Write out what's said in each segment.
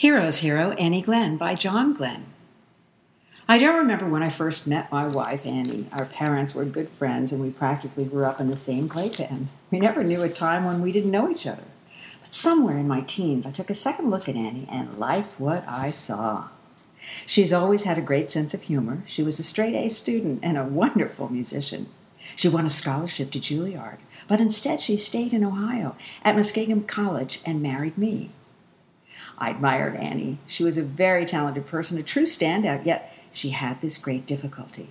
Hero's Hero, Annie Glenn by John Glenn. I don't remember when I first met my wife, Annie. Our parents were good friends and we practically grew up in the same playpen. We never knew a time when we didn't know each other. But somewhere in my teens, I took a second look at Annie and liked what I saw. She's always had a great sense of humor. She was a straight-A student and a wonderful musician. She won a scholarship to Juilliard, but instead she stayed in Ohio at Muskingum College and married me. I admired Annie. She was a very talented person, a true standout, yet she had this great difficulty.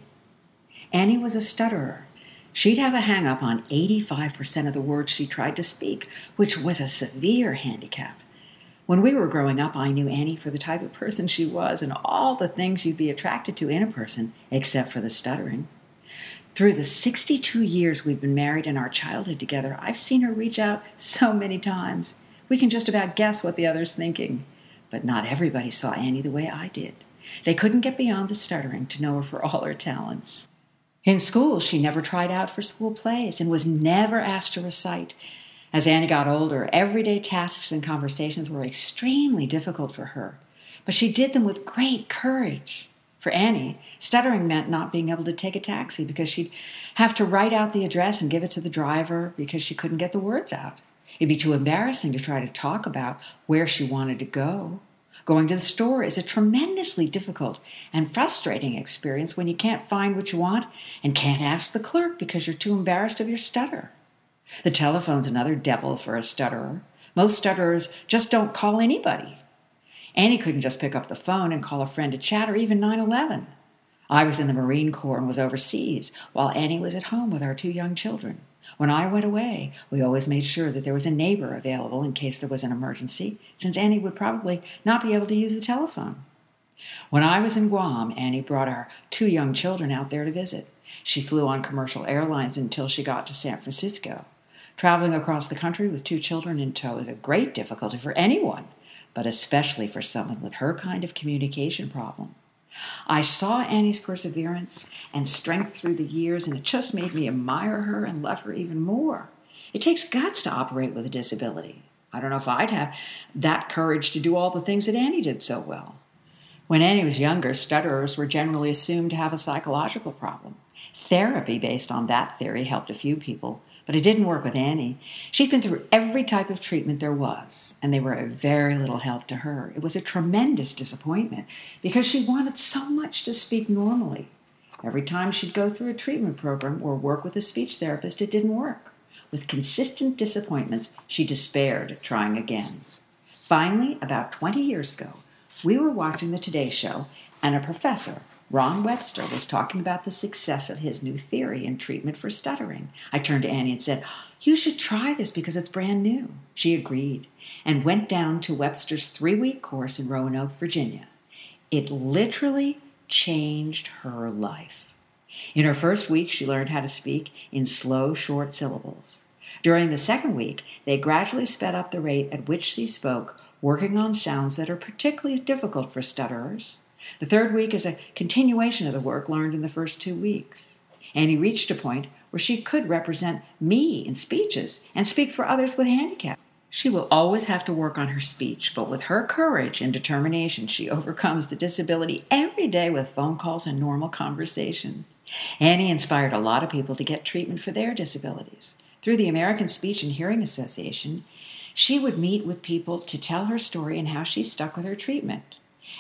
Annie was a stutterer. She'd have a hang-up on 85% of the words she tried to speak, which was a severe handicap. When we were growing up, I knew Annie for the type of person she was and all the things you'd be attracted to in a person, except for the stuttering. Through the 62 years we've been married and our childhood together, I've seen her reach out so many times. We can just about guess what the other's thinking. But not everybody saw Annie the way I did. They couldn't get beyond the stuttering to know her for all her talents. In school, she never tried out for school plays and was never asked to recite. As Annie got older, everyday tasks and conversations were extremely difficult for her. But she did them with great courage. For Annie, stuttering meant not being able to take a taxi because she'd have to write out the address and give it to the driver because she couldn't get the words out. It'd be too embarrassing to try to talk about where she wanted to go. Going to the store is a tremendously difficult and frustrating experience when you can't find what you want and can't ask the clerk because you're too embarrassed of your stutter. The telephone's another devil for a stutterer. Most stutterers just don't call anybody. Annie couldn't just pick up the phone and call a friend to chat or even 911. I was in the Marine Corps and was overseas, while Annie was at home with our 2 young children. When I went away, we always made sure that there was a neighbor available in case there was an emergency, since Annie would probably not be able to use the telephone. When I was in Guam, Annie brought our 2 young children out there to visit. She flew on commercial airlines until she got to San Francisco. Traveling across the country with 2 children in tow is a great difficulty for anyone, but especially for someone with her kind of communication problem. I saw Annie's perseverance and strength through the years, and it just made me admire her and love her even more. It takes guts to operate with a disability. I don't know if I'd have that courage to do all the things that Annie did so well. When Annie was younger, stutterers were generally assumed to have a psychological problem. Therapy based on that theory helped a few people, but it didn't work with Annie. She'd been through every type of treatment there was, and they were of very little help to her. It was a tremendous disappointment because she wanted so much to speak normally. Every time she'd go through a treatment program or work with a speech therapist, it didn't work. With consistent disappointments, she despaired, trying again. Finally, about 20 years ago, we were watching the Today Show, and a professor, Ron Webster, was talking about the success of his new theory in treatment for stuttering. I turned to Annie and said, "You should try this because it's brand new." She agreed and went down to Webster's 3-week course in Roanoke, Virginia. It literally changed her life. In her first week, she learned how to speak in slow, short syllables. During the second week, they gradually sped up the rate at which she spoke, working on sounds that are particularly difficult for stutterers. The third week is a continuation of the work learned in the first 2 weeks. Annie reached a point where she could represent me in speeches and speak for others with handicaps. She will always have to work on her speech, but with her courage and determination, she overcomes the disability every day with phone calls and normal conversation. Annie inspired a lot of people to get treatment for their disabilities. Through the American Speech and Hearing Association, she would meet with people to tell her story and how she stuck with her treatment.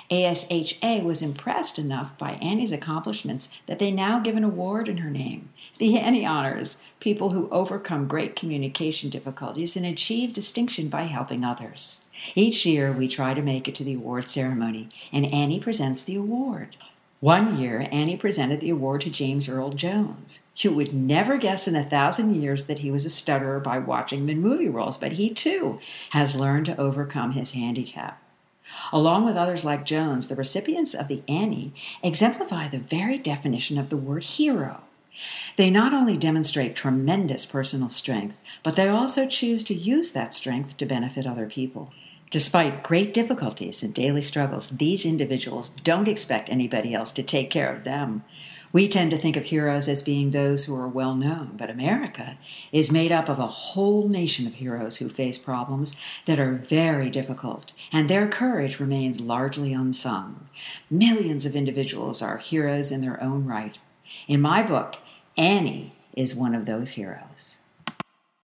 ASHA was impressed enough by Annie's accomplishments that they now give an award in her name. The Annie honors people who overcome great communication difficulties and achieve distinction by helping others. Each year, we try to make it to the award ceremony, and Annie presents the award. One year, Annie presented the award to James Earl Jones. You would never guess in 1,000 years that he was a stutterer by watching him in movie roles, but he, too, has learned to overcome his handicap. Along with others like Jones, the recipients of the Annie exemplify the very definition of the word hero. They not only demonstrate tremendous personal strength, but they also choose to use that strength to benefit other people. Despite great difficulties and daily struggles, these individuals don't expect anybody else to take care of them. We tend to think of heroes as being those who are well known, but America is made up of a whole nation of heroes who face problems that are very difficult, and their courage remains largely unsung. Millions of individuals are heroes in their own right. In my book, Annie is one of those heroes.